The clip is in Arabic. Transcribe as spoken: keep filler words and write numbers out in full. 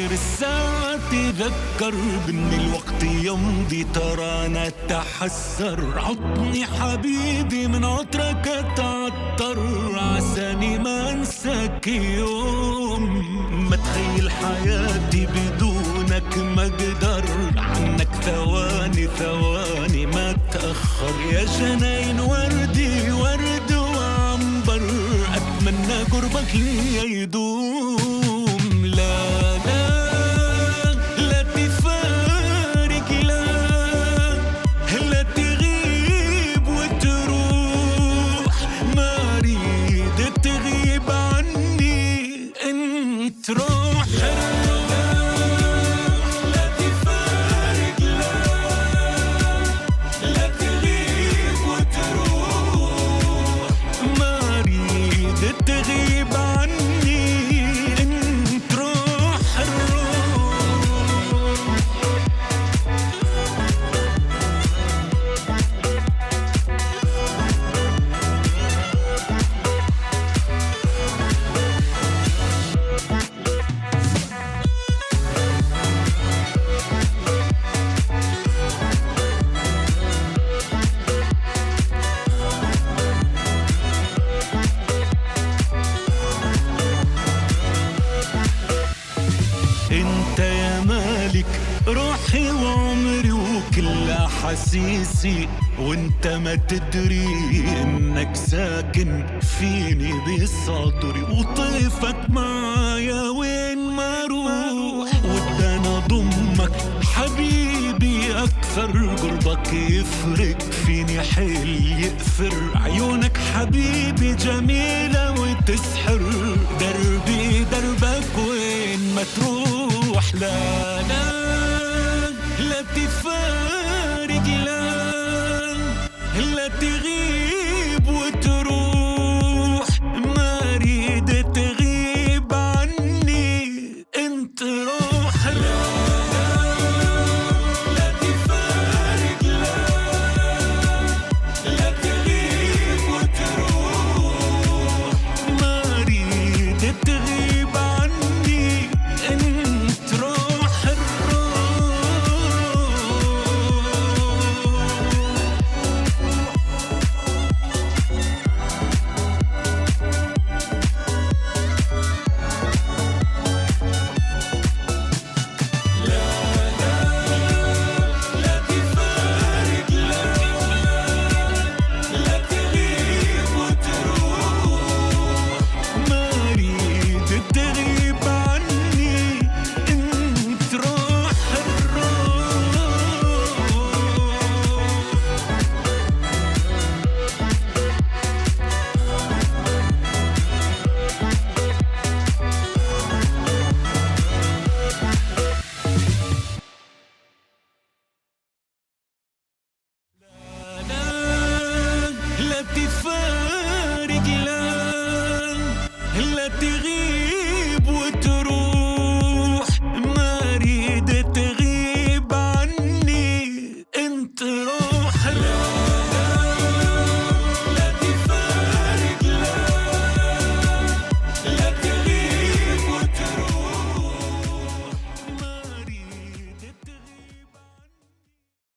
تصير الساعة تذكر بإن الوقت يمضي ترانا تحسر. عطني حبيبي من عطرك أتعطر عساني ما أنساك يوم. ما تخيل حياتي بدونك ما أقدر عنك ثواني ثواني ما تأخر. يا جناين وردي ورد وعنبر أتمنى قربك لي يدوم. لا لا لا تفارق لا لا تغيب وتروح ما أريد تغيب عني انت روح. انت يا مالك روحي وعمري وكل احاسيسي، وانت ما تدري انك ساكن فيني بصدري، وطيفك معايا وين ما اروح. ودي انا اضمك حبيبي اكثر، قربك يفرق فيني حيل يقفر. عيونك حبيبي جميلة وتسحر، دربي دربك وين ما تروح. لا لا لا تفارق لا لا تغيب وتروح ما اريد تغيب عني انت روح. لا لا تفارق لا لا تغيب وتروح ما اريد تغيب عني انت روح الروح. لا تفارق لا لا تغيب